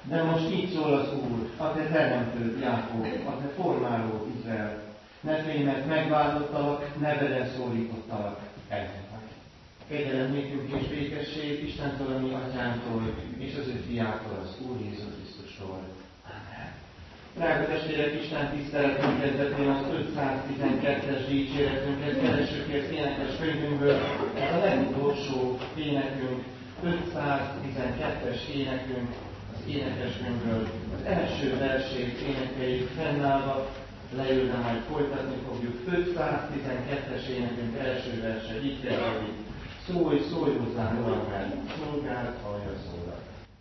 De most így szól az Úr, a te teremtőd, Jákob, a te formálód, Izrael. Ne félj, mert megváltottalak, neveden szólítottalak, eltetek. Kegyelem nékünk és békesség Istentől, a mi atyánktól, és az ő fiától, az Úr Jézus Krisztustól. Amen. Drága testvérek, Isten tiszteletünk kezdetén az 512-es dicséretünket keressük ki az énekes könyvünkből. Ez a legutolsó énekünk, 512-es énekünk az énekeskönyvből. Az első versét énekeljük fennállva, leülve majd folytatni fogjuk. 512-es énekünk első verse, így kezdődik. Szólj, szólj hozzám, Uram, mert szolgáld, hallja szólak.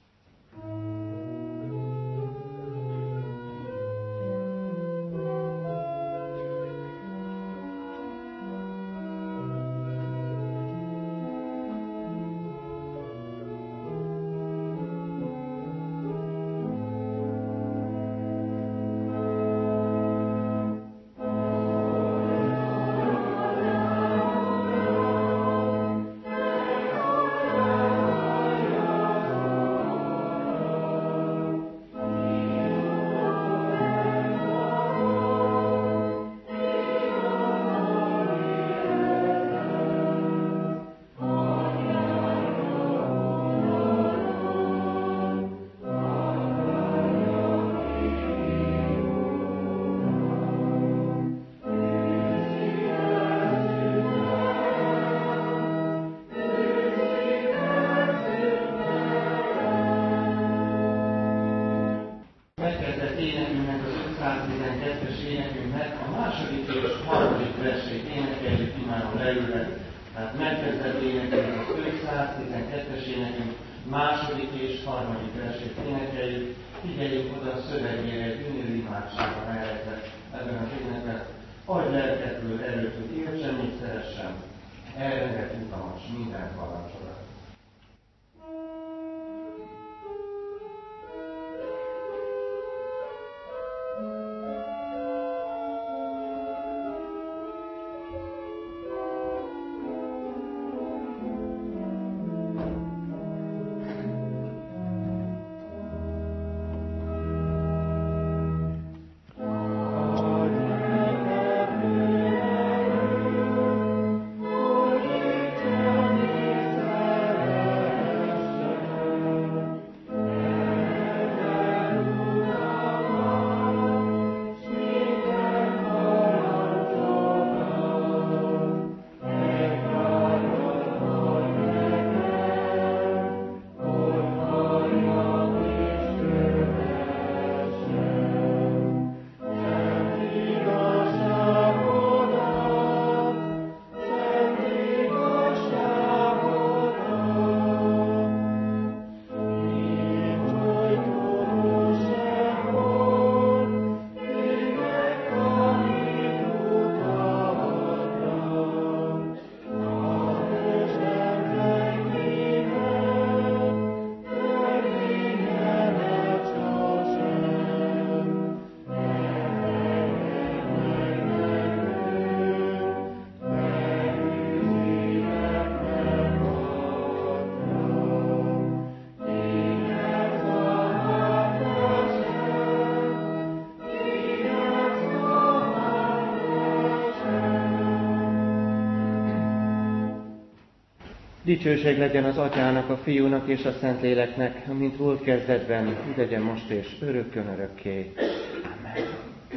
Dicsőség legyen az Atyának, a Fiúnak és a Szentléleknek, mint volt kezdetben, így legyen most és örökkön örökké. Amen.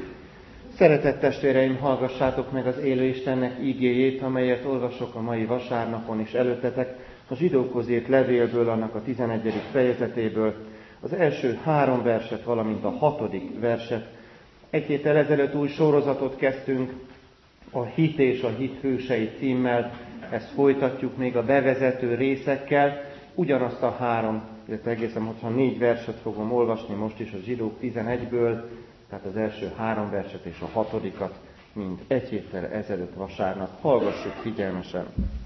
Szeretett testvéreim, hallgassátok meg az élő Istennek ígéjét, amelyet olvasok a mai vasárnapon is előttetek, a Zsidókhoz írt levélből, annak a 11. fejezetéből, az első 3 verset, valamint a 6. verset. Egy héttel ezelőtt új sorozatot kezdtünk, a Hit és a Hit hősei címmel. Ezt folytatjuk még a bevezető részekkel, ugyanazt a 3, illetve egészen most 4 verset fogom olvasni most is a Zsidók 11-ből, tehát az első 3 verset és a 6-at, mint egy héttel ezelőtt vasárnap. Hallgassuk figyelmesen.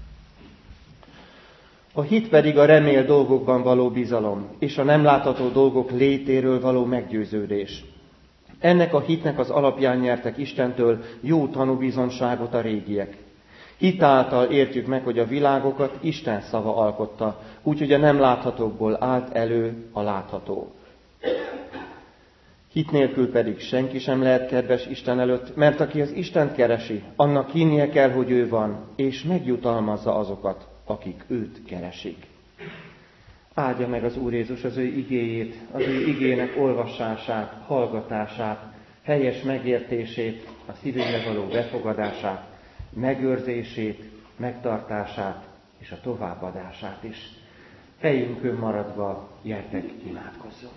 A hit pedig a remélt dolgokban való bizalom, és a nem látható dolgok létéről való meggyőződés. Ennek a hitnek az alapján nyertek Istentől jó tanúbizonyságot a régiek. Hit által értjük meg, hogy a világokat Isten szava alkotta, úgyhogy a nem láthatókból állt elő a látható. Hit nélkül pedig senki sem lehet kedves Isten előtt, mert aki az Istent keresi, annak hinnie kell, hogy ő van, és megjutalmazza azokat, akik őt keresik. Áldja meg az Úr Jézus az ő igéjét, az ő igének olvasását, hallgatását, helyes megértését, a szívünkbe való befogadását, megőrzését, megtartását és a továbbadását is. Helyünkön maradva, gyertek, imádkozzunk!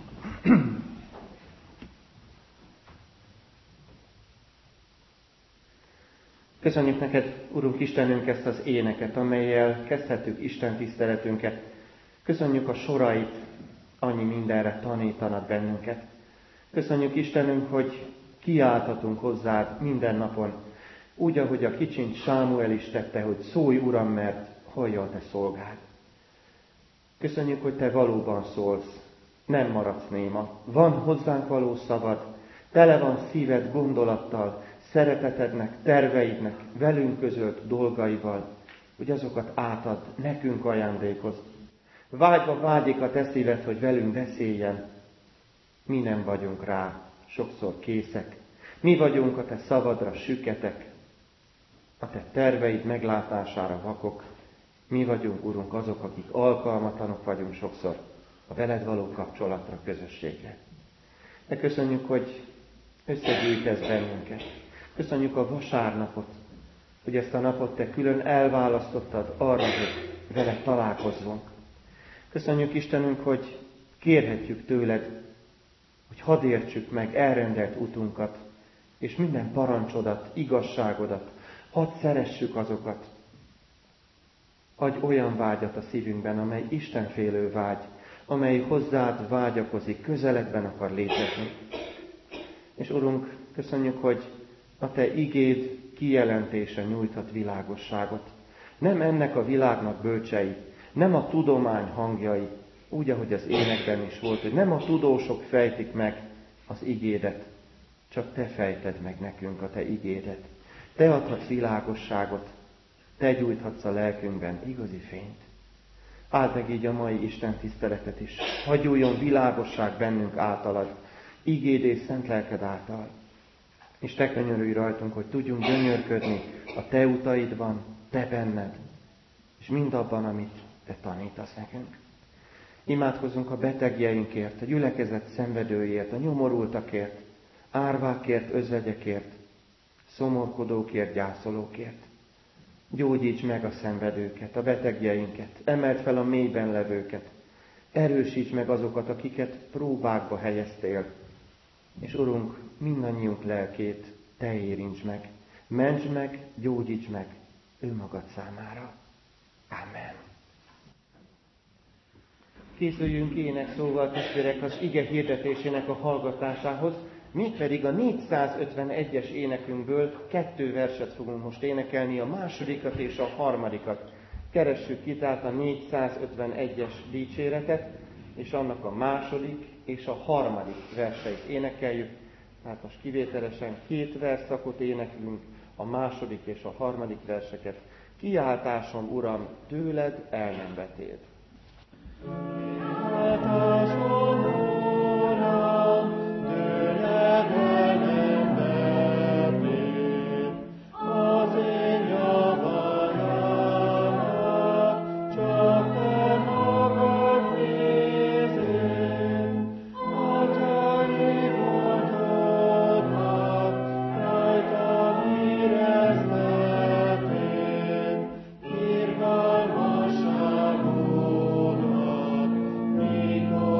Köszönjük neked, Urunk Istenünk, ezt az éneket, amellyel kezdhetjük Isten tiszteletünket. Köszönjük a sorait, annyi mindenre tanítanak bennünket. Köszönjük Istenünk, hogy kiálthatunk hozzád minden napon, úgy, ahogy a kicsiny Sámuel is tette, hogy szólj, Uram, mert hallja a te szolgád. Köszönjük, hogy te valóban szólsz, nem maradsz néma. Van hozzánk való szavad, tele van szíved gondolattal, szeretetednek, terveidnek, velünk közölt dolgaival, hogy azokat átad, nekünk ajándékozd. Vágyva vágyik a te szíved, hogy velünk beszéljen. Mi nem vagyunk rá sokszor készek. Mi vagyunk a te szavadra süketek, a te terveid meglátására vakok. Mi vagyunk, Urunk, azok, akik alkalmatlanok vagyunk sokszor a veled való kapcsolatra, közösségre. De köszönjük, hogy összegyűjtesz bennünket. Köszönjük a vasárnapot, hogy ezt a napot te külön elválasztottad arra, hogy veled találkozzunk. Köszönjük Istenünk, hogy kérhetjük tőled, hogy hadd értsük meg elrendelt utunkat, és minden parancsodat, igazságodat, hadd szeressük azokat. Adj olyan vágyat a szívünkben, amely istenfélő vágy, amely hozzád vágyakozik, közeledben akar létezni. És Urunk, köszönjük, hogy a te igéd kijelentése nyújthat világosságot. Nem ennek a világnak bölcsei, nem a tudomány hangjai, úgy, ahogy az énekben is volt, hogy nem a tudósok fejtik meg az igédet, csak te fejted meg nekünk a te igédet. Te adhatsz világosságot, te gyújthatsz a lelkünkben igazi fényt. Áld meg így a mai Isten tiszteletet is. Hagyuljon világosság bennünk általad, igéd és szent lelked által. És te könyörülj rajtunk, hogy tudjunk gyönyörködni a te utaidban, te benned, és mindabban, amit te tanítasz nekünk. Imádkozzunk a betegjeinkért, a gyülekezet szenvedőért, a nyomorultakért, árvákért, özvegyekért, szomorkodókért, gyászolókért. Gyógyíts meg a szenvedőket, a betegjeinket, emeld fel a mélyben levőket, erősíts meg azokat, akiket próbákba helyeztél, és Urunk, mindannyiunk lelkét te érints meg, mentsd meg, gyógyíts meg önmagad számára. Amen. Készüljünk énekszóval, testvérek, az ige hirdetésének a hallgatásához, mégpedig a 451-es énekünkből 2 verset fogunk most énekelni, a másodikat és a harmadikat. Keressük ki tehát a 451-es dicséretet, és annak a második és a harmadik verseit énekeljük. Tehát most kivételesen 2 versszakot éneklünk, a második és a harmadik verseket. Kiáltásom, Uram, tőled el nem vetél. Kiáltásom, Uram, tőled el nem vetél. Az én javaimat csak te magad nézél. Atyaimat adnak, rajtam éreztettél. Irgalmasságodat, mikor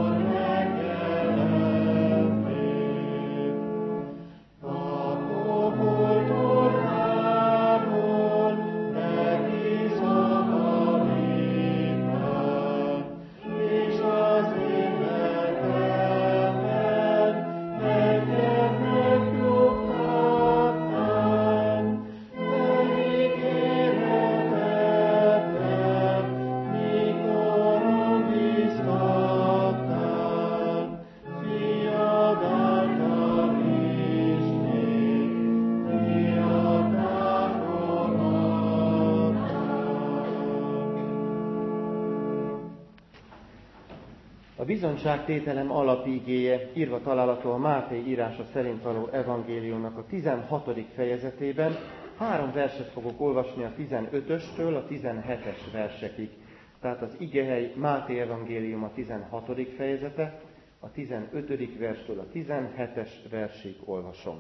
bizonyságtételem alapigéje írva található a Máté írása szerint való evangéliumnak a 16. fejezetében. 3 verset fogok olvasni a 15-östől a 17-es versekig. Tehát az igehely Máté evangélium a 16. fejezete, a 15. verstől a 17-es versig olvasom.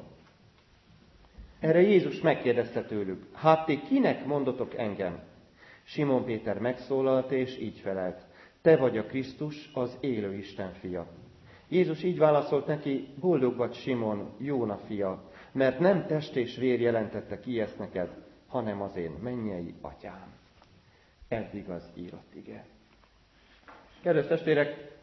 Erre Jézus megkérdezte tőlük: hát ti kinek mondotok engem? Simon Péter megszólalt és így felelt: te vagy a Krisztus, az élő Isten fia. Jézus így válaszolt neki: boldog vagy Simon, Jóna fia, mert nem test és vér jelentette ki ezt neked, hanem az én mennyei atyám. Eddig az írott ige. Kedves testvérek,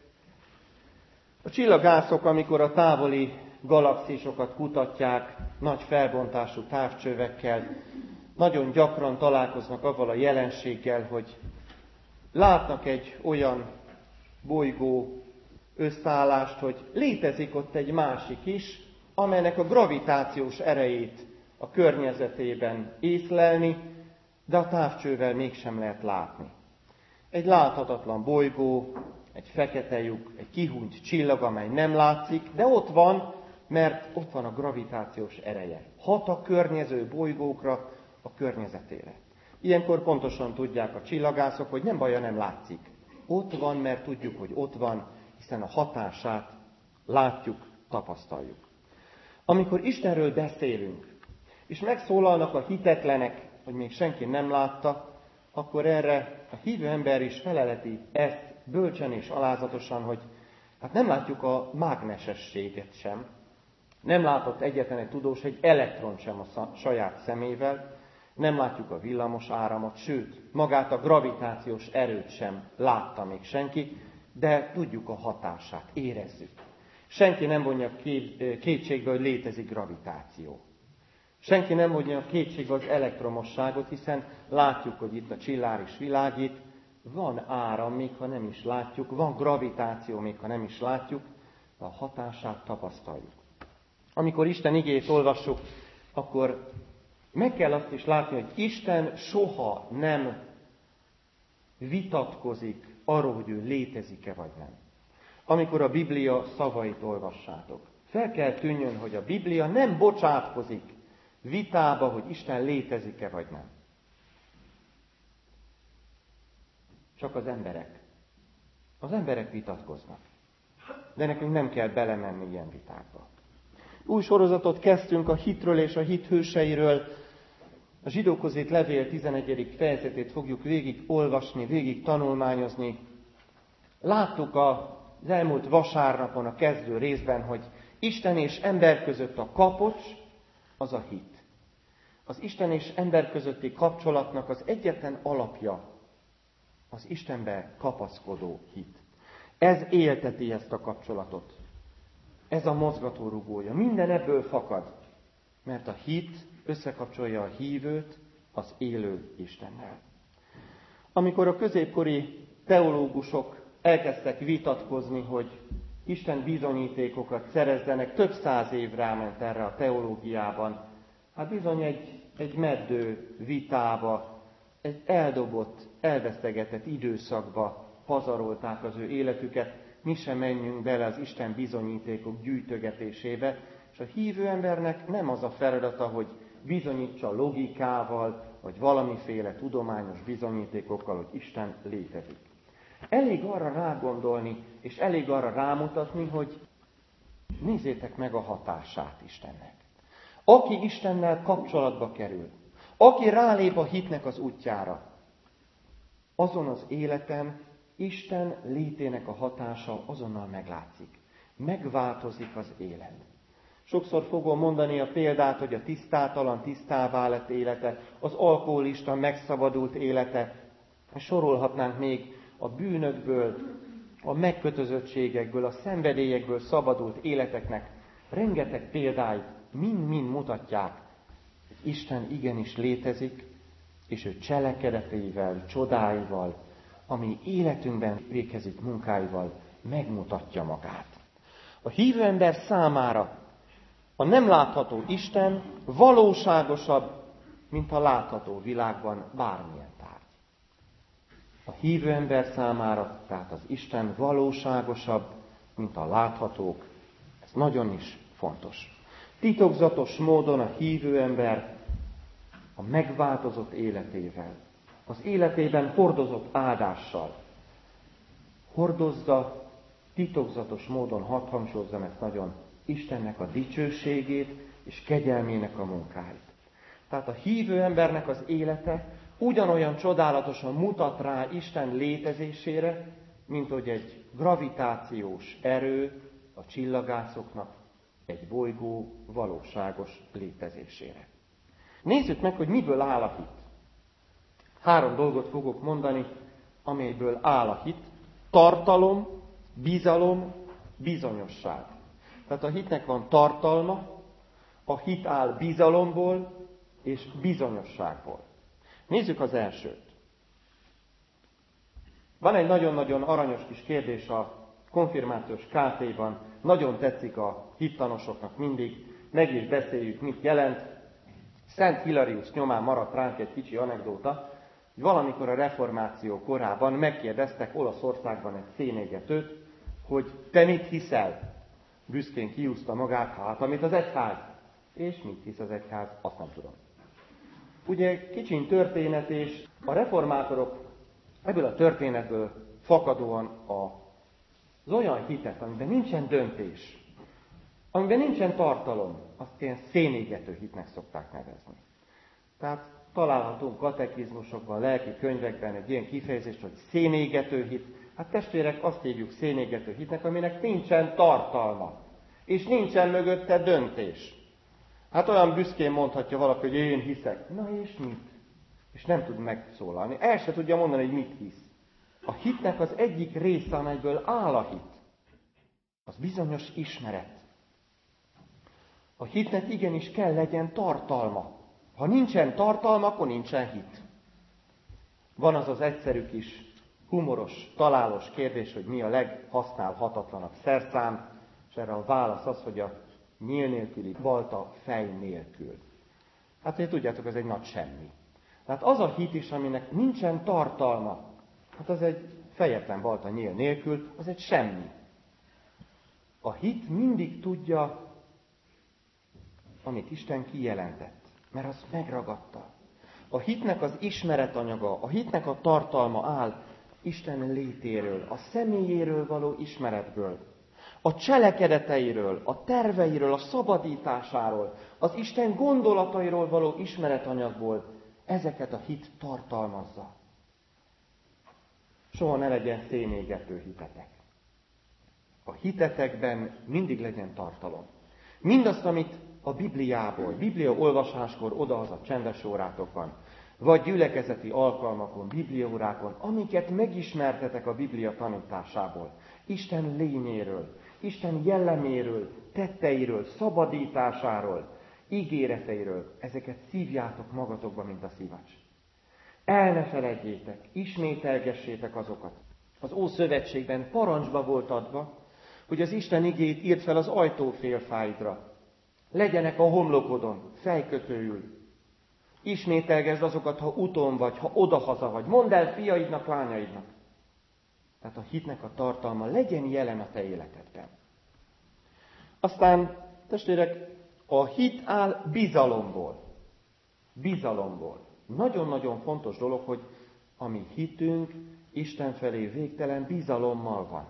a csillagászok, amikor a távoli galaxisokat kutatják nagy felbontású távcsövekkel, nagyon gyakran találkoznak avval a jelenséggel, hogy látnak egy olyan bolygó összeállást, hogy létezik ott egy másik is, amelynek a gravitációs erejét a környezetében észlelni, de a távcsővel mégsem lehet látni. Egy láthatatlan bolygó, egy fekete lyuk, egy kihúnyt csillag, amely nem látszik, de ott van, mert ott van a gravitációs ereje. Hat a környező bolygókra, a környezetére. Ilyenkor pontosan tudják a csillagászok, hogy nem baj, nem látszik. Ott van, mert tudjuk, hogy ott van, hiszen a hatását látjuk, tapasztaljuk. Amikor Istenről beszélünk, és megszólalnak a hitetlenek, hogy még senki nem látta, akkor erre a hívő ember is feleleti ezt bölcsen és alázatosan, hogy hát nem látjuk a mágnesességet sem. Nem látott egyetlen egy tudós egy elektron sem a saját szemével, nem látjuk a villamos áramot, sőt, magát a gravitációs erőt sem látta még senki, de tudjuk a hatását, érezzük. Senki nem vonja kétségbe, hogy létezik gravitáció. Senki nem vonja kétségbe az elektromosságot, hiszen látjuk, hogy itt a csillár is világít, van áram, még ha nem is látjuk, van gravitáció, még ha nem is látjuk, de a hatását tapasztaljuk. Amikor Isten igéjét olvassuk, akkor meg kell azt is látni, hogy Isten soha nem vitatkozik arról, hogy ő létezik-e vagy nem. Amikor a Biblia szavait olvassátok, fel kell tűnjön, hogy a Biblia nem bocsátkozik vitába, hogy Isten létezik-e vagy nem. Csak az emberek. Az emberek vitatkoznak. De nekünk nem kell belemenni ilyen vitákba. Új sorozatot kezdtünk a hitről és a hit hőseiről. A Zsidókhoz írt levél 11. fejezetét fogjuk végig olvasni, végig tanulmányozni. Láttuk az elmúlt vasárnapon a kezdő részben, hogy Isten és ember között a kapocs, az a hit. Az Isten és ember közötti kapcsolatnak az egyetlen alapja az Istenbe kapaszkodó hit. Ez élteti ezt a kapcsolatot. Ez a mozgatórugója. Minden ebből fakad, mert a hit összekapcsolja a hívőt az élő Istennel. Amikor a középkori teológusok elkezdtek vitatkozni, hogy Isten bizonyítékokat szerezzenek, több száz év ráment erre a teológiában. Hát bizony egy meddő vitába, egy eldobott, elvesztegetett időszakba pazarolták az ő életüket. Mi sem menjünk bele az Isten bizonyítékok gyűjtögetésébe, és a hívő embernek nem az a feladata, hogy bizonyítsa logikával, vagy valamiféle tudományos bizonyítékokkal, hogy Isten létezik. Elég arra rágondolni, és elég arra rámutatni, hogy nézzétek meg a hatását Istennek. Aki Istennel kapcsolatba kerül, aki rálép a hitnek az útjára, azon az életen Isten létének a hatása azonnal meglátszik. Megváltozik az élet. Sokszor fogom mondani a példát, hogy a tisztátalan tisztává lett élete, az alkoholista megszabadult élete, sorolhatnánk még a bűnökből, a megkötözöttségekből, a szenvedélyekből szabadult életeknek rengeteg példáit mind-mind mutatják, hogy Isten igenis létezik, és ő cselekedeteivel, csodáival, ami életünkben végezik munkáival megmutatja magát. A hívő ember számára a nem látható Isten valóságosabb, mint a látható világban bármilyen tárgy. A hívő ember számára, tehát az Isten valóságosabb, mint a láthatók. Ez nagyon is fontos. Titokzatos módon a hívő ember a megváltozott életével, az életében hordozott áldással hordozza titokzatos módon, hadd hangsúlyozzam ezt nagyon, Istennek a dicsőségét és kegyelmének a munkáit. Tehát a hívő embernek az élete ugyanolyan csodálatosan mutat rá Isten létezésére, mint hogy egy gravitációs erő a csillagászoknak egy bolygó valóságos létezésére. Nézzük meg, hogy miből áll a hit. 3 dolgot fogok mondani, amelyből áll a hit. Tartalom, bizalom, bizonyosság. Tehát a hitnek van tartalma, a hit áll bizalomból és bizonyosságból. Nézzük az elsőt. Van egy nagyon-nagyon aranyos kis kérdés a konfirmációs KT-ban, nagyon tetszik a hittanosoknak mindig, meg is beszéljük, mit jelent. Szent Hilarius nyomán maradt ránk egy kicsi anekdóta, hogy valamikor a reformáció korában megkérdeztek Olaszországban egy szénégetőt, hogy te mit hiszel? Büszkén kiúzta magát, hát amit az egyház. És mit hisz az egyház? Azt nem tudom. Ugye kicsin történet, és a reformátorok ebből a történetből fakadóan az olyan hitet, amiben nincsen döntés, amiben nincsen tartalom, azt ilyen szénégető hitnek szokták nevezni. Tehát találhatunk katekizmusokban, lelki könyvekben egy ilyen kifejezést, hogy szénégető hit. Hát testvérek, azt hívjuk szénégető hitnek, aminek nincsen tartalma, és nincsen mögötte döntés. Hát olyan büszkén mondhatja valaki, hogy én hiszek. Na és mit? És nem tud megszólalni. El se tudja mondani, hogy mit hisz. A hitnek az egyik része, amelyből áll a hit, az bizonyos ismeret. A hitnek igenis kell legyen tartalma. Ha nincsen tartalma, akkor nincsen hit. Van az az egyszerű kis humoros, találós kérdés, hogy mi a leghasználhatatlanabb szerszám, és erre a válasz az, hogy a nyíl nélküli balta fej nélkül. Hát, hogy tudjátok, ez egy nagy semmi. Tehát az a hit is, aminek nincsen tartalma, hát az egy fejetlen balta nyíl nélkül, az egy semmi. A hit mindig tudja, amit Isten kijelentett, mert az megragadta. A hitnek az ismeretanyaga, a hitnek a tartalma áll Isten létéről, a személyéről való ismeretből, a cselekedeteiről, a terveiről, a szabadításáról, az Isten gondolatairól való ismeretanyagból ezeket a hit tartalmazza. Soha ne legyen szénégető hitetek. A hitetekben mindig legyen tartalom. Mindazt, amit a Bibliából, Biblia olvasáskor odahaza csendes órátokon, vagy gyülekezeti alkalmakon, bibliaórákon, amiket megismertetek a Biblia tanításából, Isten lényéről, Isten jelleméről, tetteiről, szabadításáról, ígéreteiről, ezeket szívjátok magatokba, mint a szivacs. El ne feledjétek, ismételgessétek azokat. Az Ószövetségben parancsba volt adva, hogy az Isten igét írt fel az ajtófélfáidra. Legyenek a homlokodon, fejkötőül. Ismételgesd azokat, ha úton vagy, ha odahaza vagy. Mondd el fiaidnak, lányaidnak. Tehát a hitnek a tartalma legyen jelen a te életedben. Aztán, testvérek, a hit áll bizalomból. Bizalomból. Nagyon-nagyon fontos dolog, hogy a mi hitünk Isten felé végtelen bizalommal van.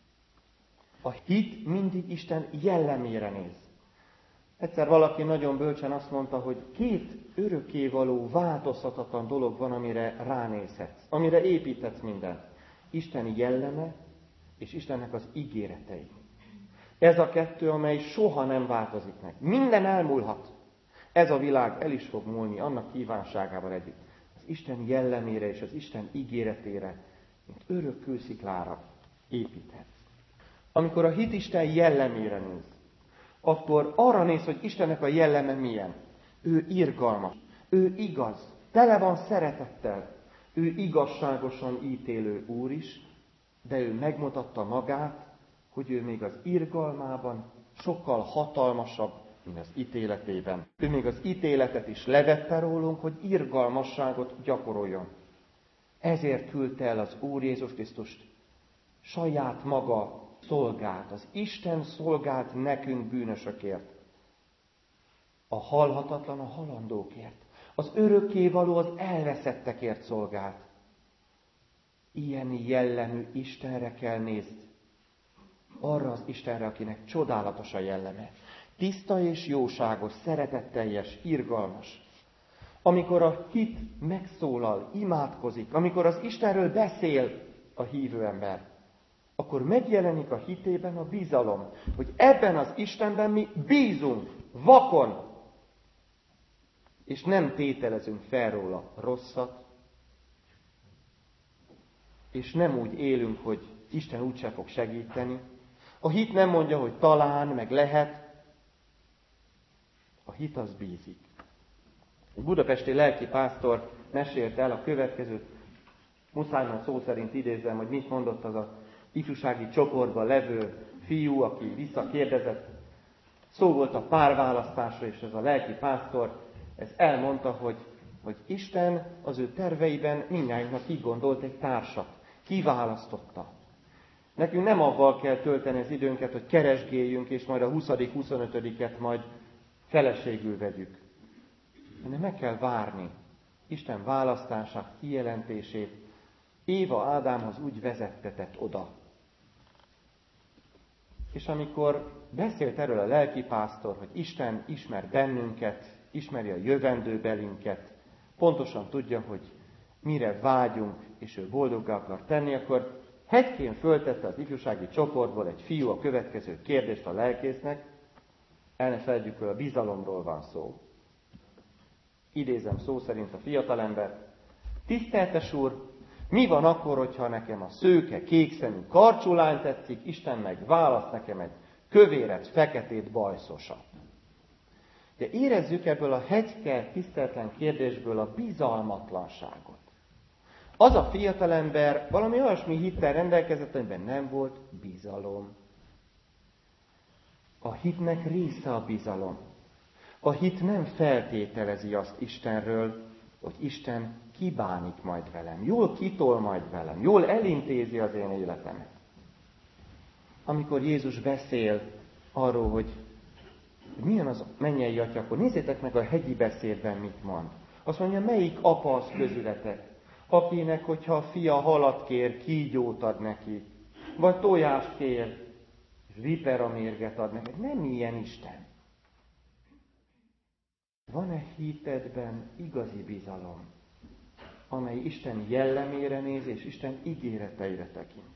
A hit mindig Isten jellemére néz. Egyszer valaki nagyon bölcsen azt mondta, hogy 2 örökkévaló, változhatatlan dolog van, amire ránézhetsz, amire építhetsz mindent. Isten jelleme és Istennek az ígéretei. Ez a 2, amely soha nem változik meg. Minden elmúlhat. Ez a világ el is fog múlni annak kívánságával együtt. Az Isten jellemére és az Isten ígéretére, mint örök kősziklára építhetsz. Amikor a hit Isten jellemére néz, akkor arra néz, hogy Istennek a jelleme milyen. Ő irgalmas, ő igaz, tele van szeretettel, ő igazságosan ítélő Úr is, de ő megmutatta magát, hogy ő még az irgalmában sokkal hatalmasabb, mint az ítéletében. Ő még az ítéletet is levette rólunk, hogy irgalmasságot gyakoroljon. Ezért küldte el az Úr Jézus Krisztust, saját maga szolgált, az Isten szolgált nekünk bűnösökért. A halhatatlan a halandókért, az örökkévaló az elveszettekért szolgált. Ilyen jellemű Istenre kell nézni. Arra az Istenre, akinek csodálatos a jelleme. Tiszta és jóságos, szeretetteljes, irgalmas. Amikor a hit megszólal, imádkozik, amikor az Istenről beszél a hívő ember, akkor megjelenik a hitében a bizalom, hogy ebben az Istenben mi bízunk, vakon, és nem tételezünk fel róla rosszat, és nem úgy élünk, hogy Isten úgysem fog segíteni. A hit nem mondja, hogy talán, meg lehet. A hit az bízik. Egy budapesti lelkipásztor mesélte el a következőt, muszáj szó szerint idézem, hogy mit mondott az a ifjúsági csoportban levő fiú, aki visszakérdezett. Szó volt a párválasztásra, és ez a lelkipásztor ez elmondta, hogy Isten az ő terveiben mindnyájunknak kigondolt egy társat, kiválasztotta. Nekünk nem avval kell tölteni az időnket, hogy keresgéljünk, és majd a 20.-25-et majd feleségül vegyük. Hanem meg kell várni Isten választását, kijelentését. Éva Ádámhoz úgy vezettetett oda. És amikor beszélt erről a lelkipásztor, hogy Isten ismer bennünket, ismeri a jövendőbelinket, pontosan tudja, hogy mire vágyunk, és ő boldoggá akar tenni, akkor hegykén föltette az ifjúsági csoportból egy fiú a következő kérdést a lelkésznek. El ne feledjük, hogy a bizalomról van szó. Idézem szó szerint a fiatalember. Tiszteltes úr, mi van akkor, hogyha nekem a szőke, kékszemű karcsulány tetszik, Isten meg választ nekem egy kövéret, feketét, bajszosat. De érezzük ebből a hegyke, tiszteletlen kérdésből a bizalmatlanságot. Az a fiatalember valami olyasmi hittel rendelkezett, amiben nem volt bizalom. A hitnek része a bizalom. A hit nem feltételezi azt Istenről, hogy Isten kibánik majd velem, jól kitol majd velem, jól elintézi az én életemet. Amikor Jézus beszél arról, hogy milyen az mennyei atya, akkor nézzétek meg a hegyi beszédben mit mond. Azt mondja, melyik apa az közületek, akinek, hogyha a fia halat kér, kígyót ad neki, vagy tojást kér, és viperamérget ad neki. Nem ilyen Isten. Van-e hitedben igazi bizalom, amely Isten jellemére néz, és Isten ígéreteire tekint?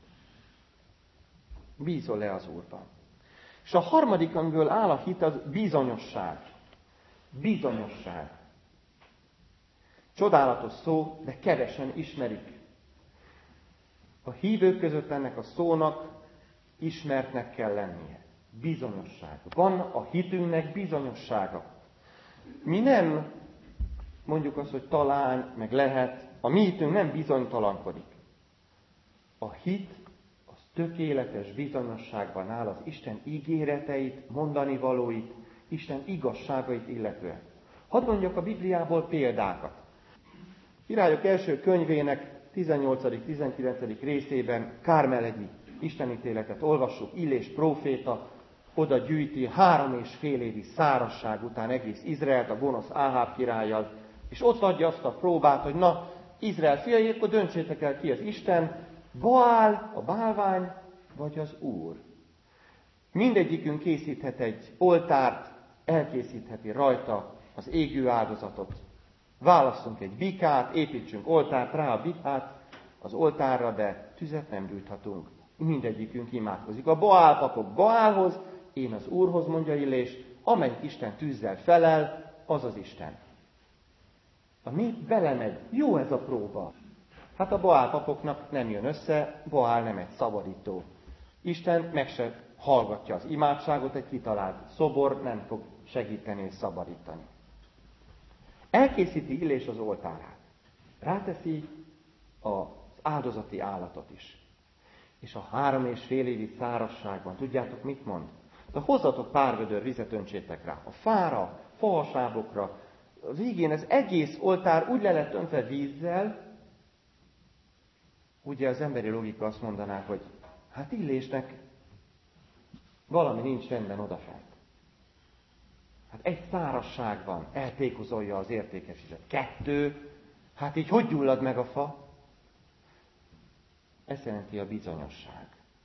Bízol-e az Úrban? És a harmadik, amiből áll a hit, az bizonyosság. Bizonyosság. Csodálatos szó, de kevesen ismerik. A hívők között ennek a szónak ismertnek kell lennie. Bizonyosság. Van a hitünknek bizonyossága. Mi nem mondjuk azt, hogy talán, meg lehet. A mi hitünk nem bizonytalankodik. A hit az tökéletes bizonyosságban áll az Isten ígéreteit, mondani valóit, Isten igazságait illetően. Hadd mondjak a Bibliából példákat. Királyok első könyvének 18.-19. részében Kármelegyi istenítéletet olvassuk. Illés próféta oda gyűjti 3,5 évi szárazság után egész Izraelt a gonosz Áháb királlyal, és ott adja azt a próbát, hogy na, Izrael fiai, akkor döntsétek el ki az Isten, Baál, a bálvány, vagy az Úr. Mindegyikünk készíthet egy oltárt, elkészítheti rajta az égő áldozatot. Válasszunk egy bikát, építsünk oltárt rá a bikát az oltárra, de tüzet nem gyújthatunk. Mindegyikünk imádkozik. A Baál papok Baálhoz, én az Úrhoz, mondja Illés, amelyik Isten tűzzel felel, az az Isten. A nép belemegy. Jó ez a próba. Hát a Baál papoknak nem jön össze, Baál nem egy szabadító. Isten meg se hallgatja az imádságot, egy kitalált szobor nem fog segíteni és szabadítani. Elkészíti Illés az oltárát. Ráteszi az áldozati állatot is. És a 3,5 évi szárazságban, tudjátok mit mond? De hozzatok pár vödör vizet, öntsétek rá. A fára, fahasábokra, a végén az egész oltár úgy le lett öntve vízzel, Ugye az emberi logika azt mondaná, hogy hát Illésnek valami nincs rendben odafent. Hát egy szárazság van, eltékozolja az értékes vizet. 2, hát így hogy gyullad meg a fa? Ez jelenti a bizonyosság.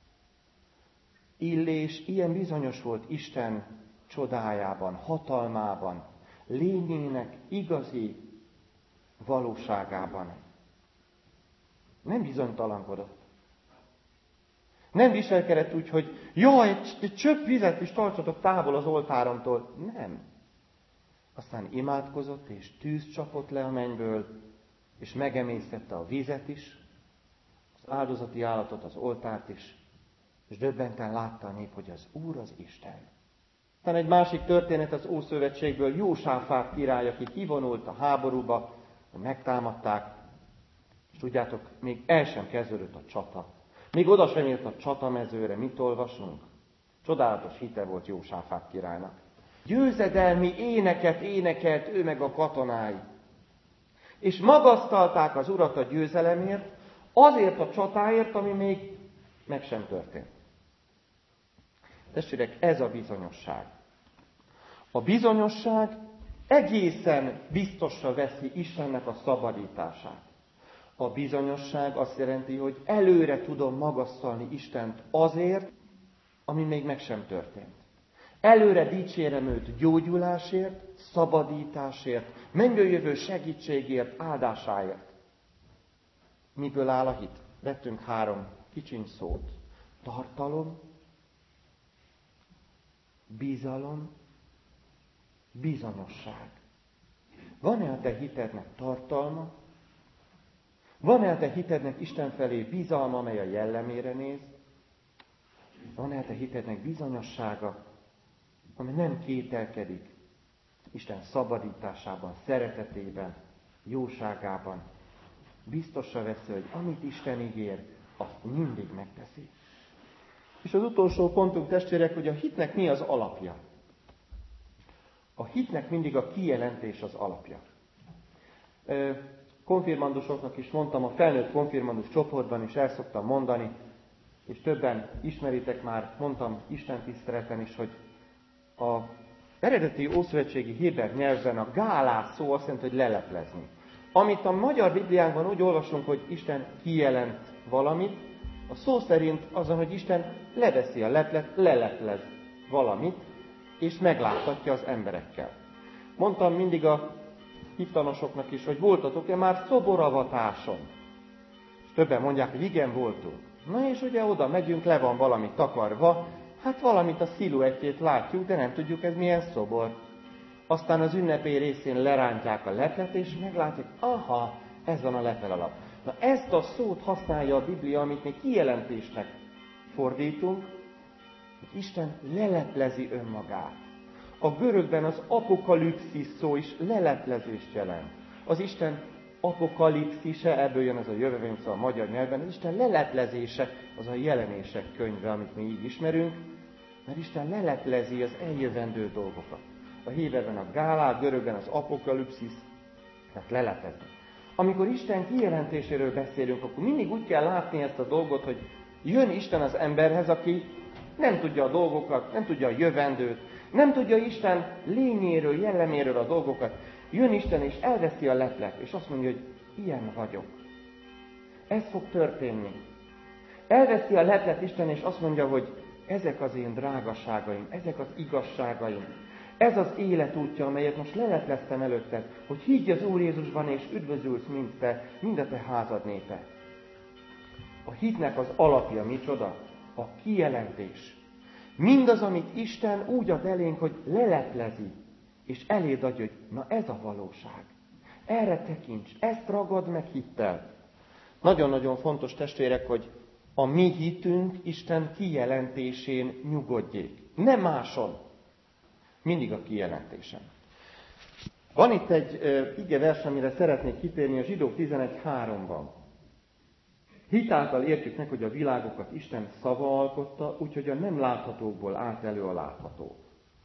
Illés ilyen bizonyos volt Isten csodájában, hatalmában, lényének igazi valóságában. Nem bizonytalankodott. Nem viselkedett úgy, hogy jaj, egy csöpp vizet is tartsatok távol az oltáromtól. Nem. Aztán imádkozott, és tűz csapott le a mennyből, és megemésztette a vizet is, az áldozati állatot, az oltárt is, és döbbenten látta a nép, hogy az Úr az Isten. Aztán egy másik történet az Ószövetségből, Jósáfát király, aki kivonult a háborúba, hogy megtámadták, és tudjátok, még el sem kezdődött a csata. Még oda sem ért a csatamezőre, mit olvasunk? Csodálatos hite volt Jósáfát királynak. Győzedelmi éneket énekelt ő meg a katonái. És magasztalták az Urat a győzelemért, azért a csatáért, ami még meg sem történt. Testvérek, ez a bizonyosság. A bizonyosság egészen biztosra veszi Istennek a szabadítását. A bizonyosság azt jelenti, hogy előre tudom magasztalni Istent azért, ami még meg sem történt. Előre dicsérem őt gyógyulásért, szabadításért, mennyből jövő segítségért, áldásáért. Miből áll a hit? Vettünk 3 kicsiny szót. Tartalom, bizalom, bizonyosság. Van-e a te hitednek tartalma? Van-e a te hitednek Isten felé bizalma, amely a jellemére néz? Van-e a te hitednek bizonyossága, ami nem kételkedik Isten szabadításában, szeretetében, jóságában? Biztosra veszi, hogy amit Isten ígér, azt mindig megteszi. És az utolsó pontunk, testvérek, hogy a hitnek mi az alapja? A hitnek mindig a kijelentés az alapja. Konfirmandusoknak is mondtam, a felnőtt konfirmandus csoportban is el szoktam mondani, és többen ismeritek már, mondtam istentiszteleten is, hogy a eredeti ószövetségi héber nyelvben a gálás szó azt jelenti, hogy leleplezni. Amit a magyar Bibliánkban úgy olvasunk, hogy Isten kijelent valamit, a szó szerint azon, hogy Isten leveszi a leplet, leleplez valamit, és megláttatja az emberekkel. Mondtam mindig a hittanosoknak is, hogy voltatok-e már szoboravatáson? És többen mondják, hogy igen, voltunk. Na és ugye oda megyünk, le van valami takarva, hát valamit a sziluettjét látjuk, de nem tudjuk, ez milyen szobor. Aztán az ünnepély részén lerántják a leplet, és meglátjuk, aha, ez van a lepel alap. Na ezt a szót használja a Biblia, amit mi kijelentésnek fordítunk, hogy Isten leleplezi önmagát. A görögben az apokalipszis szó is leleplezést jelent. Az Isten apokalipszise, ebből jön ez a jövevényszó szó a magyar nyelven, az Isten leleplezése, az a jelenések könyve, amit mi így ismerünk, mert Isten leleplezi az eljövendő dolgokat. A héberben a gálá, görögben az apokalipszis, tehát leleplezni. Amikor Isten kijelentéséről beszélünk, akkor mindig úgy kell látni ezt a dolgot, hogy jön Isten az emberhez, aki nem tudja a dolgokat, nem tudja a jövendőt, nem tudja Isten lényéről, jelleméről a dolgokat. Jön Isten és elveszi a leplet, és azt mondja, hogy ilyen vagyok. Ez fog történni. Elveszi a leplet Isten, és azt mondja, hogy ezek az én drágaságaim, ezek az igazságaim, ez az életútja, amelyet most lelepleztem előtted, hogy higgy az Úr Jézusban, és üdvözülsz mind a te házad népe. A hitnek az alapja micsoda? A kijelentés. Mindaz, amit Isten úgy ad elénk, hogy leleplezi, és eléd adja, hogy na ez a valóság. Erre tekints, ezt ragad meg hittel. Nagyon-nagyon fontos, testvérek, hogy a mi hitünk Isten kijelentésén nyugodjék. Nem máson. Mindig a kijelentésen. Van itt egy igevers, amire szeretnék kitérni a Zsidók 11:3-ban. Hitáltal értjük meg, hogy a világokat Isten szava alkotta, úgyhogy a nem láthatókból állt elő a látható.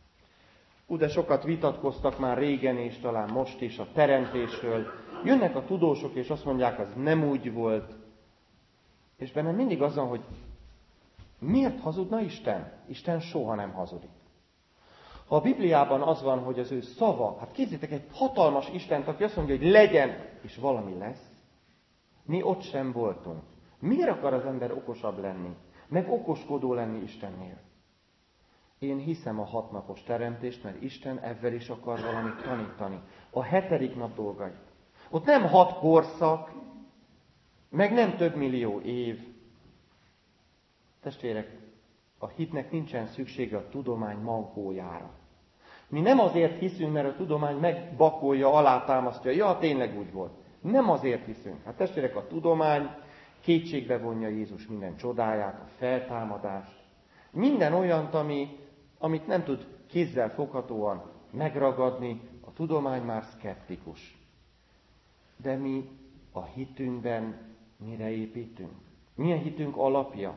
De sokat vitatkoztak már régen, és talán most is a teremtésről. Jönnek a tudósok, és azt mondják, az nem úgy volt. És bennem mindig az van, hogy miért hazudna Isten? Isten soha nem hazudik. Ha a Bibliában az van, hogy az ő szava, hát képzeljétek egy hatalmas Istent, aki azt mondja, hogy legyen, és valami lesz. Mi ott sem voltunk. Miért akar az ember okosabb lenni? Meg okoskodó lenni Istennél? Én hiszem a 6 napos teremtést, mert Isten ezzel is akar valamit tanítani. A 7. nap dolgai. Ott nem 6 korszak, meg nem több millió év. Testvérek, a hitnek nincsen szüksége a tudomány mankójára. Mi nem azért hiszünk, mert a tudomány megbakolja, alátámasztja, ja, tényleg úgy volt. Nem azért hiszünk. Hát testvérek, a tudomány kétségbe vonja Jézus minden csodáját, a feltámadást, minden olyant, amit nem tud kézzel foghatóan megragadni, a tudomány már szkeptikus. De mi a hitünkben mire építünk? Mi a hitünk alapja?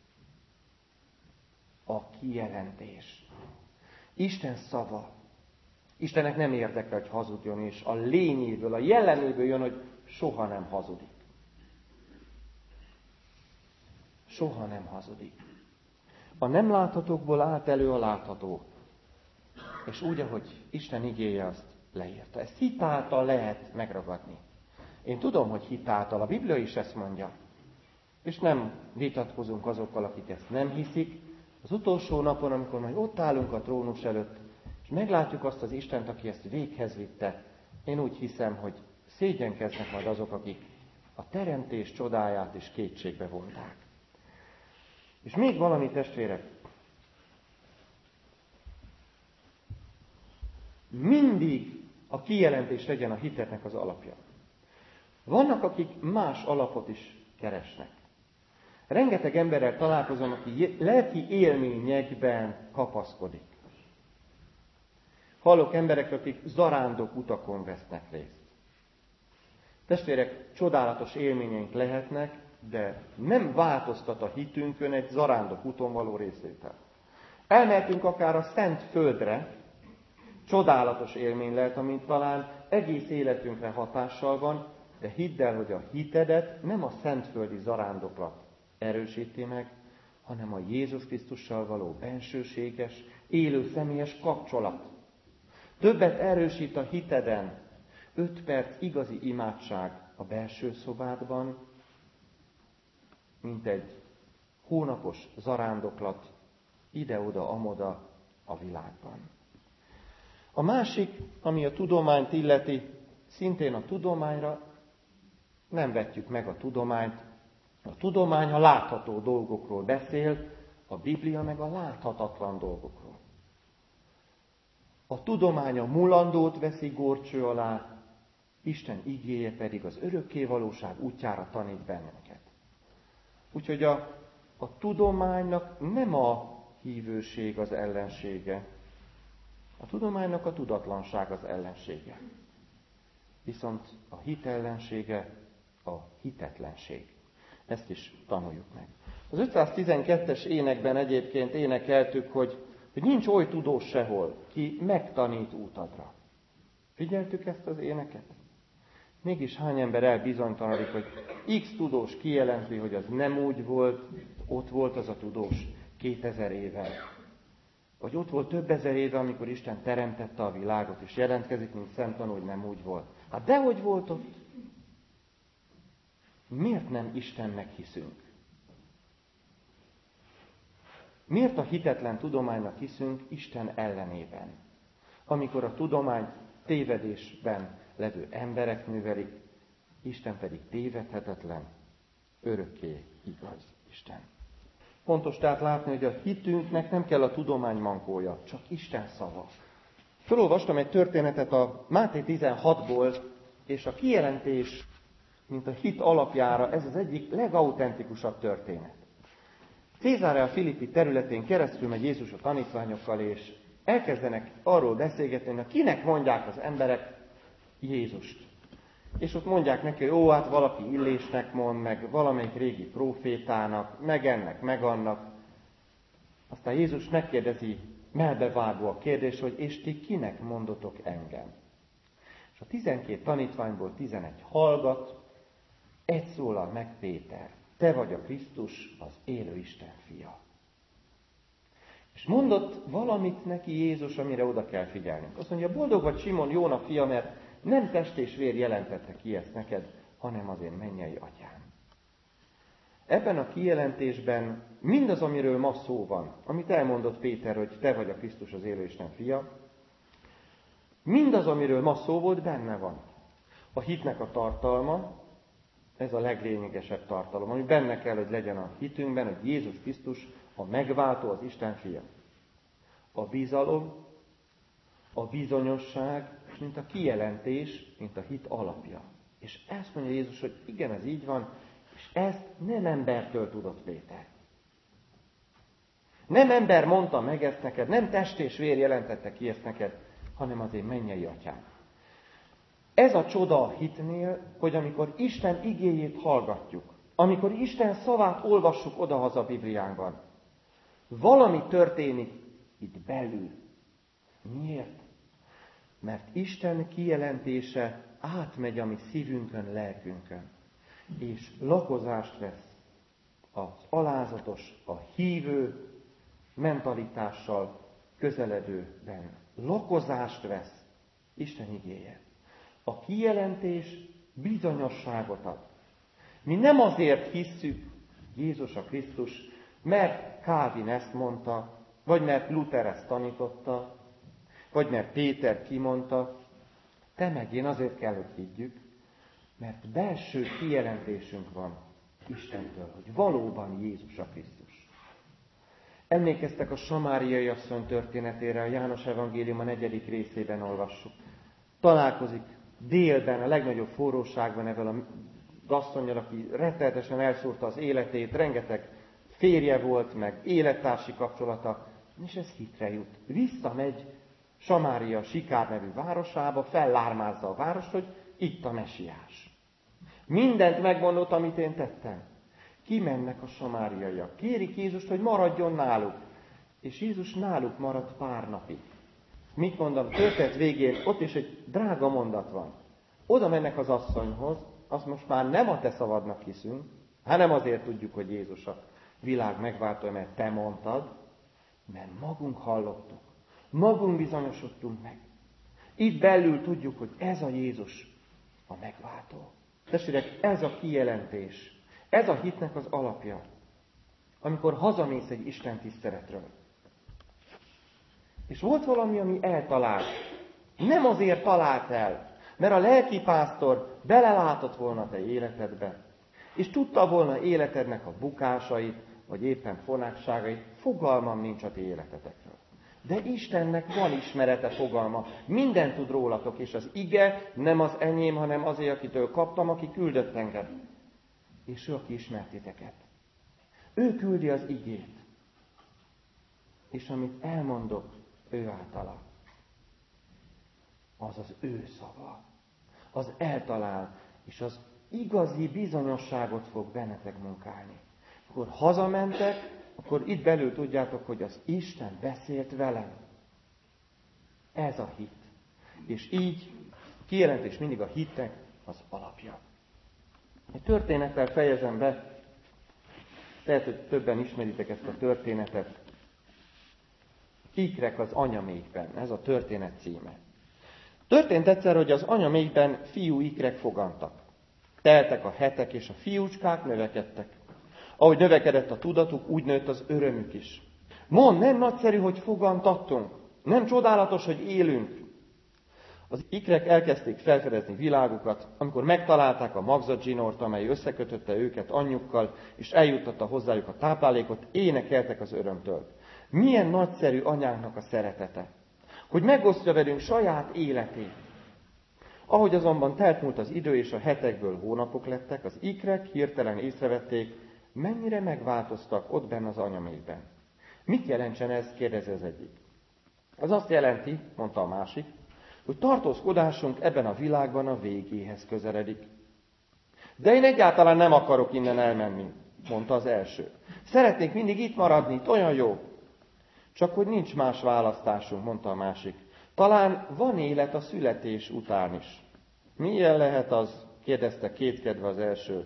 A kijelentés. Isten szava. Istennek nem érdekel, hogy hazudjon, és a lényéből, a jelleméből jön, hogy soha nem hazudik. Soha nem hazudik. A nem láthatókból állt elő a látható. És úgy, ahogy Isten igéje azt leírta. Ezt hit által lehet megragadni. Én tudom, hogy hit által. A Biblia is ezt mondja. És nem vitatkozunk azokkal, akik ezt nem hiszik. Az utolsó napon, amikor majd ott állunk a trónus előtt, és meglátjuk azt az Istent, aki ezt véghez vitte, én úgy hiszem, hogy szégyenkeznek majd azok, akik a teremtés csodáját is kétségbe vonták. És még valami, testvérek. Mindig a kijelentés legyen a hitetnek az alapja. Vannak, akik más alapot is keresnek. Rengeteg emberrel találkozom, aki lelki élményekben kapaszkodik. Hallok emberekről, akik zarándok utakon vesznek részt. Testvérek, csodálatos élményeink lehetnek, de nem változtat a hitünkön egy zarándok úton való részvétel. Elmehetünk akár a Szent Földre, csodálatos élmény lehet, amit talán egész életünkre hatással van, de hidd el, hogy a hitedet nem a szentföldi zarándoklat erősíti meg, hanem a Jézus Krisztussal való bensőséges, élő személyes kapcsolat. Többet erősít a hiteden 5 perc igazi imádság a belső szobádban, mint egy hónapos zarándoklat ide-oda, amoda a világban. A másik, ami a tudományt illeti, szintén a tudományra nem vetjük meg a tudományt. A tudomány a látható dolgokról beszél, a Biblia meg a láthatatlan dolgokról. A tudomány a mulandót veszi górcső alá, Isten igéje pedig az örökké valóság útjára tanít bennünket. Úgyhogy a tudománynak nem a hívőség az ellensége, a tudománynak a tudatlanság az ellensége. Viszont a hit ellensége a hitetlenség. Ezt is tanuljuk meg. Az 512-es énekben egyébként énekeltük, hogy nincs oly tudós sehol, ki megtanít útadra. Figyeltük ezt az éneket? Mégis hány ember elbizonytalanodik, hogy X tudós kijelenti, hogy az nem úgy volt, ott volt az a tudós 2000 éve. Vagy ott volt több ezer éve, amikor Isten teremtette a világot, és jelentkezik, mint szemtanú, hogy nem úgy volt. Hát dehogy volt ott? Miért nem Istennek hiszünk? Miért a hitetlen tudománynak hiszünk Isten ellenében? Amikor a tudomány tévedésben levő emberek művelik, Isten pedig tévedhetetlen, örökké igaz Isten. Fontos tehát látni, hogy a hitünknek nem kell a tudomány mankója, csak Isten szava. Felolvastam egy történetet a Máté 16-ból, és a kijelentés, mint a hit alapjára, ez az egyik legautentikusabb történet. Cézarea Philippi területén keresztül megy Jézus a tanítványokkal, és elkezdenek arról beszélgetni, hogy kinek mondják az emberek Jézust. És ott mondják neki, hogy hát valaki Illésnek mond, meg valamelyik régi prófétának, meg ennek, meg annak. Aztán Jézus megkérdezi, melbevágó a kérdés, hogy és ti kinek mondotok engem? És a 12 tanítványból 11 hallgat, egy szólal meg Péter. te vagy a Krisztus, az élő Isten fia. És mondott valamit neki Jézus, amire oda kell figyelnünk. Azt mondja, boldog vagy Simon, Jóna fia, mert nem test és vér jelentette ki ezt neked, hanem az én mennyei atyám. Ebben a kijelentésben mindaz, amiről ma szó van, amit elmondott Péter, hogy te vagy a Krisztus, az élő Isten fia, mindaz, amiről ma szó volt, benne van. A hitnek a tartalma, ez a leglényegesebb tartalom, ami benne kell, hogy legyen a hitünkben, hogy Jézus Krisztus a megváltó, az Isten fia. A bizalom, a bizonyosság, mint a kijelentés, mint a hit alapja. És ezt mondja Jézus, hogy igen, ez így van, és ezt nem embertől tudott Péter. Nem ember mondta meg ezt neked, nem test és vér jelentette ki ezt neked, hanem az én mennyei atyám. Ez a csoda a hitnél, hogy amikor Isten igéjét hallgatjuk, amikor Isten szavát olvassuk odahaza a Bibliánkban, valami történik itt belül. Miért? Mert Isten kijelentése átmegy a mi szívünkön, lelkünkön, és lakozást vesz az alázatos, a hívő mentalitással közeledőben. Lakozást vesz Isten igéje. A kijelentés bizonyosságot ad. Mi nem azért hisszük Jézus a Krisztus, mert Calvin ezt mondta, vagy mert Luther ezt tanította, vagy mert Péter kimondta. Te meg én azért kell, hogy higgyük, mert belső kijelentésünk van Istentől, hogy valóban Jézus a Krisztus. Emlékeztek a samáriai asszony történetére, a János Evangélium a 4. részében olvassuk. Találkozik délben, a legnagyobb forróságban ezzel a asszonnyal, aki rettenetesen elszúrta az életét, rengeteg férje volt, meg élettársi kapcsolata, és ez hitre jut. Visszamegy Samária Sikár nevű városába, fellármázza a várost, hogy itt a mesiás. Mindent megmondott, amit én tettem. Kimennek a samáriaiak. Kérik Jézust, hogy maradjon náluk. És Jézus náluk maradt pár napig. Mit mondom, történet végén ott is egy drága mondat van. Oda mennek az asszonyhoz, azt most már nem a te szavadnak hiszünk, hanem azért tudjuk, hogy Jézus a világ megváltója, mert te mondtad, mert magunk hallottuk. Magunk bizonyosodtunk meg. Itt belül tudjuk, hogy ez a Jézus a megváltó. Testvérek, ez a kijelentés, ez a hitnek az alapja, amikor hazamész egy Isten tiszteletről. És volt valami, ami eltalált. Nem azért talált el, mert a lelkipásztor belelátott volna te életedbe, és tudta volna életednek a bukásait, vagy éppen fonákságait, fogalmam nincs a ti életetekről. De Istennek van ismerete, fogalma, mindent tud rólatok, és az ige nem az enyém, hanem azért, akitől kaptam, aki küldött engem. És ő, aki ismert titeket. Ő küldi az igét. És amit elmondok ő általa, az az ő szava. Az eltalál, és az igazi bizonyosságot fog bennetek munkálni. Akkor hazamentek, akkor itt belül tudjátok, hogy az Isten beszélt velem. Ez a hit. És így kijelentés mindig a hitnek az alapja. Egy történettel fejezem be. Lehet, hogy többen ismeritek ezt a történetet. Ikrek az anyamékben. Ez a történet címe. Történt egyszer, hogy az anyamékben fiú ikrek fogantak. Teltek a hetek, és a fiúcskák növekedtek. Ahogy növekedett a tudatuk, úgy nőtt az örömük is. Mondd, nem nagyszerű, hogy fogantattunk? Nem csodálatos, hogy élünk? Az ikrek elkezdték felfedezni világukat, amikor megtalálták a magzatζsinort, amely összekötötte őket anyjukkal, és eljuttatta hozzájuk a táplálékot, énekeltek az örömtől. Milyen nagyszerű anyánknak a szeretete, hogy megosztja velünk saját életét. Ahogy azonban telt múlt az idő, és a hetekből hónapok lettek, az ikrek hirtelen észrevették, mennyire megváltoztak ott benne az anyamékben. Mit jelentsen ez? Kérdezi az egyik. Az azt jelenti, mondta a másik, hogy tartózkodásunk ebben a világban a végéhez közeledik. De én egyáltalán nem akarok innen elmenni, mondta az első. Szeretnék mindig itt maradni, itt olyan jó. Csak hogy nincs más választásunk, mondta a másik. Talán van élet a születés után is. Milyen lehet az? Kérdezte kétkedve az első.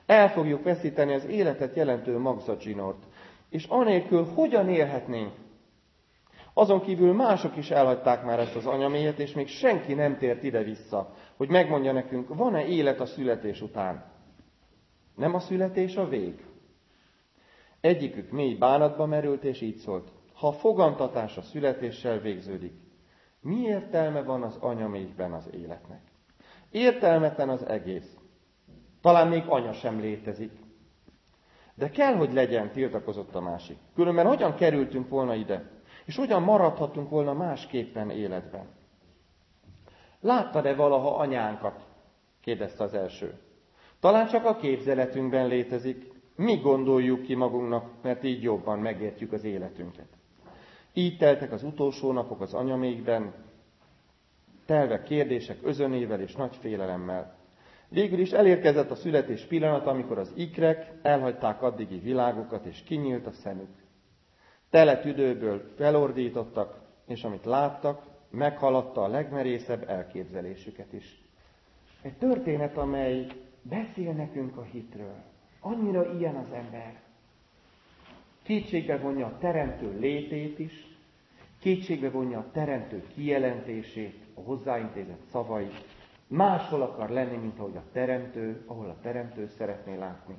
El fogjuk veszíteni az életet jelentő magzatzsinort. És anélkül hogyan élhetnénk? Azon kívül mások is elhagyták már ezt az anyaméhet, és még senki nem tért ide-vissza, hogy megmondja nekünk, van-e élet a születés után. Nem a születés a vég? Egyikük mély bánatba merült, és így szólt, ha a fogantatás a születéssel végződik, mi értelme van az anyaméhben az életnek? Értelmetlen az egész. Talán még anya sem létezik. De kell, hogy legyen, tiltakozott a másik. Különben hogyan kerültünk volna ide? És hogyan maradhatunk volna másképpen életben? Láttad-e valaha anyánkat? Kérdezte az első. Talán csak a képzeletünkben létezik. Mi gondoljuk ki magunknak, mert így jobban megértjük az életünket. Így teltek az utolsó napok az anyamékben, telve kérdések özönével és nagy félelemmel. Végül is elérkezett a születés pillanata, amikor az ikrek elhagyták addigi világukat, és kinyílt a szemük. Tele tüdőből felordítottak, és amit láttak, meghaladta a legmerészebb elképzelésüket is. Egy történet, amely beszél nekünk a hitről. Annyira ilyen az ember. Kétségbe vonja a teremtő létét is, kétségbe vonja a teremtő kijelentését, a hozzáintézett szavait. Máshol akar lenni, mint ahol a teremtő szeretné látni.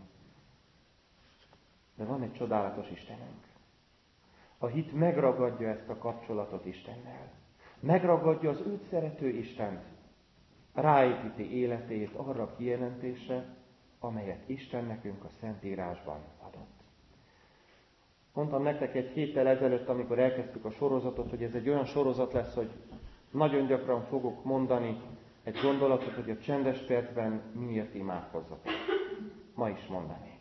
De van egy csodálatos Istenünk. A hit megragadja ezt a kapcsolatot Istennel. Megragadja az őt szerető Istent. Ráépíti életét arra a kijelentésre, amelyet Isten nekünk a Szentírásban adott. Mondtam nektek egy héttel ezelőtt, amikor elkezdtük a sorozatot, hogy ez egy olyan sorozat lesz, hogy nagyon gyakran fogok mondani egy gondolatot, hogy a csendes percben miért imádkozzatok. Ma is mondanék.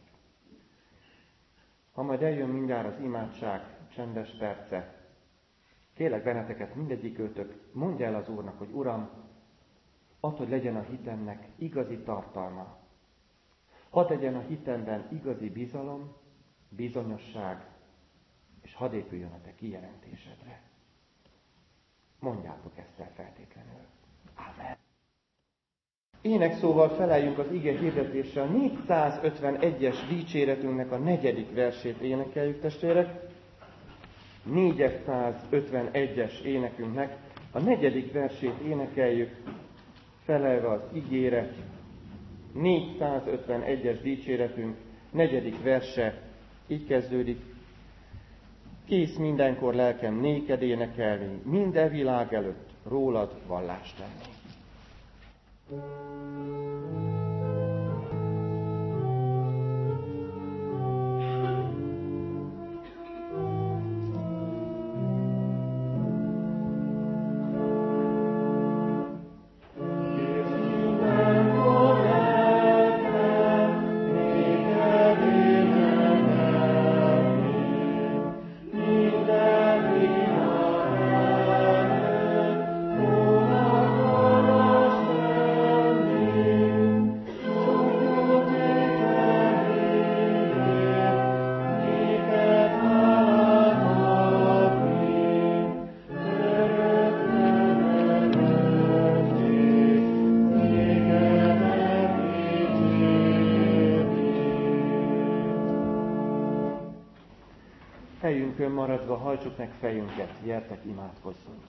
Ha majd eljön mindjárt az imádság csendes perce, kérlek benneteket, mindegyikőtök, mondja el az Úrnak, hogy Uram, add, hogy legyen a hitemnek igazi tartalma. Hadd legyen a hitemben igazi bizalom, bizonyosság, és hadd épüljön a te kijelentésedre. Mondjátok ezt el feltétlenül. Amen. Énekszóval feleljünk az ige hirdetéssel. 451-es dicséretünknek a 4. versét énekeljük, testvérek. 451-es énekünknek a 4. versét énekeljük, felelve az igére. 451-es dicséretünk 4. verse így kezdődik. Kész mindenkor lelkem néked énekelni, minden világ előtt rólad vallást tenni. Helyünkön maradva hajtsuk meg fejünket, gyertek, imádkozzunk.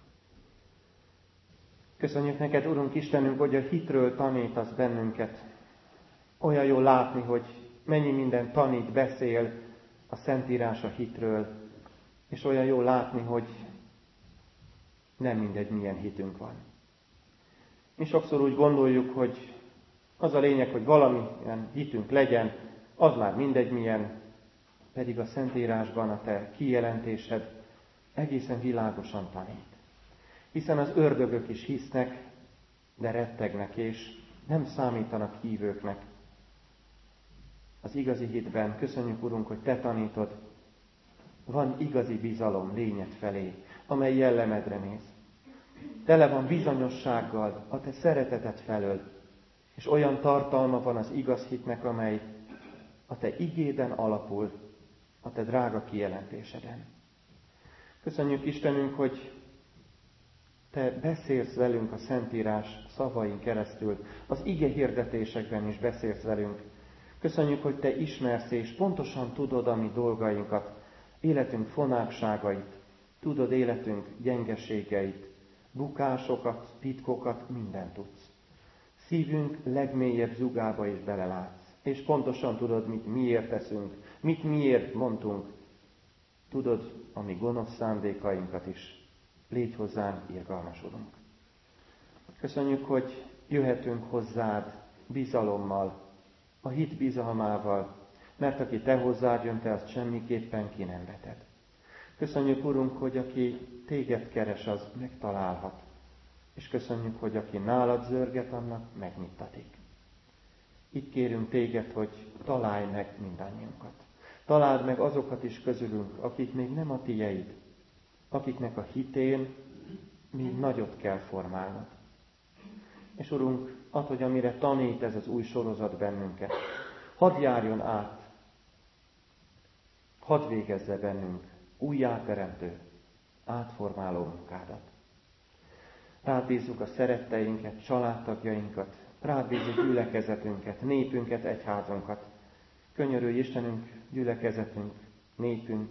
Köszönjük neked, Urunk Istenünk, hogy a hitről tanítasz bennünket. Olyan jó látni, hogy mennyi minden tanít, beszél a Szentírás a hitről, és olyan jó látni, hogy nem mindegy, milyen hitünk van. Mi sokszor úgy gondoljuk, hogy az a lényeg, hogy valamilyen hitünk legyen, az már mindegy milyen, pedig a Szentírásban a te kijelentésed egészen világosan tanít. Hiszen az ördögök is hisznek, de rettegnek, és nem számítanak hívőknek. Az igazi hitben köszönjük, Urunk, hogy te tanítod, van igazi bizalom lényed felé, amely jellemedre néz. Tele van bizonyossággal a te szereteted felől, és olyan tartalma van az igaz hitnek, amely a te igéden alapul, a te drága kijelentéseden. Köszönjük, Istenünk, hogy te beszélsz velünk a Szentírás szavain keresztül, az ige hirdetésekben is beszélsz velünk. Köszönjük, hogy Te ismersz és pontosan tudod a mi dolgainkat, életünk fonákságait, tudod életünk gyengeségeit, bukásokat, titkokat, mindent tudsz. Szívünk legmélyebb zugába is belelátsz, és pontosan tudod, mit miért teszünk, mit miért mondtunk. Tudod a mi gonosz szándékainkat is. Légy hozzánk irgalmasodunk. Köszönjük, hogy jöhetünk hozzád bizalommal, a hit bizalmával, mert aki te hozzád jön, te azt semmiképpen ki nem veted. Köszönjük, Urunk, hogy aki téged keres, az megtalálhat. És köszönjük, hogy aki nálad zörget, annak megnyitatik. Itt kérünk téged, hogy találj meg mindannyiunkat. Találd meg azokat is közülünk, akik még nem a tieid, akiknek a hitén még nagyot kell formálnod. És Urunk, add, hogy amire tanít ez az új sorozat bennünket, hadd járjon át, hadd végezze bennünk újjáteremtő, átformáló munkádat. Rád bízzuk a szeretteinket, családtagjainkat, rád bízzuk gyülekezetünket, népünket, egyházunkat. Könyörülj Istenünk, gyülekezetünk, népünk,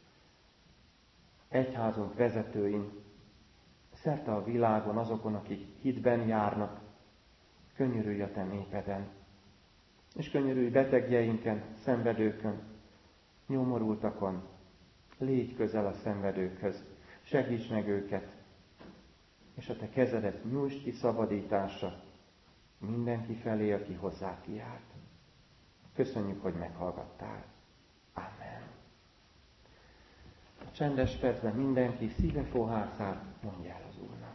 egyházunk vezetőin, szerte a világon azokon, akik hitben járnak. Könyörülj a te népeden, és könyörülj betegjeinken, szenvedőkön, nyomorultakon. Légy közel a szenvedőkhöz, segíts meg őket, és a te kezedet nyújtsd ki szabadításra mindenki felé, aki hozzá kiált. Köszönjük, hogy meghallgattál. Amen. A csendes percben mindenki szíve fohászát mondja el az Úrnak.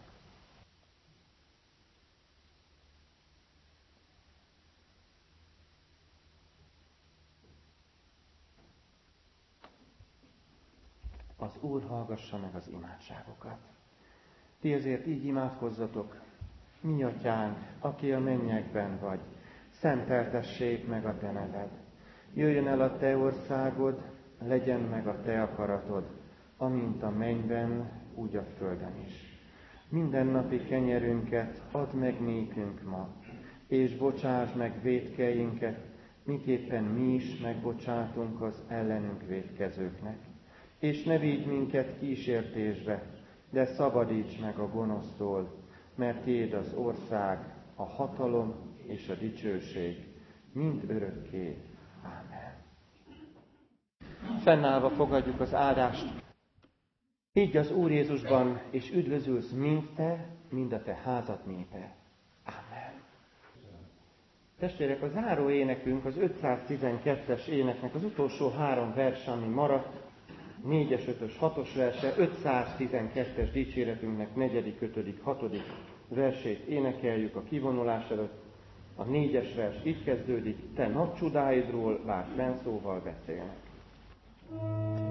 Az Úr hallgassa meg az imádságokat. Ti ezért így imádkozzatok: Mi atyánk, aki a mennyekben vagy, szenteltessék meg a te neved. Jöjjön el a te országod, legyen meg a te akaratod, amint a mennyben, úgy a földön is. Mindennapi kenyerünket add meg nékünk ma, és bocsáss meg vétkeinket, miképpen mi is megbocsátunk az ellenünk vétkezőknek. És ne vigy minket kísértésbe, de szabadíts meg a gonosztól, mert tiéd az ország, a hatalom és a dicsőség, mind örökké. Ámen. Fennállva fogadjuk az áldást. Higgy az Úr Jézusban, és üdvözülsz mind te, mind a te házad népe. Ámen. Testvérek, a záró énekünk, az 512-es éneknek az utolsó 3 vers, ami maradt, 4-es, 5-ös, 6-os verse, 512-es dicséretünknek 4., 5., 6. versét énekeljük a kivonulás előtt. A 4-es vers így kezdődik: Te nagy csodáidról bár fennszóval beszélnek.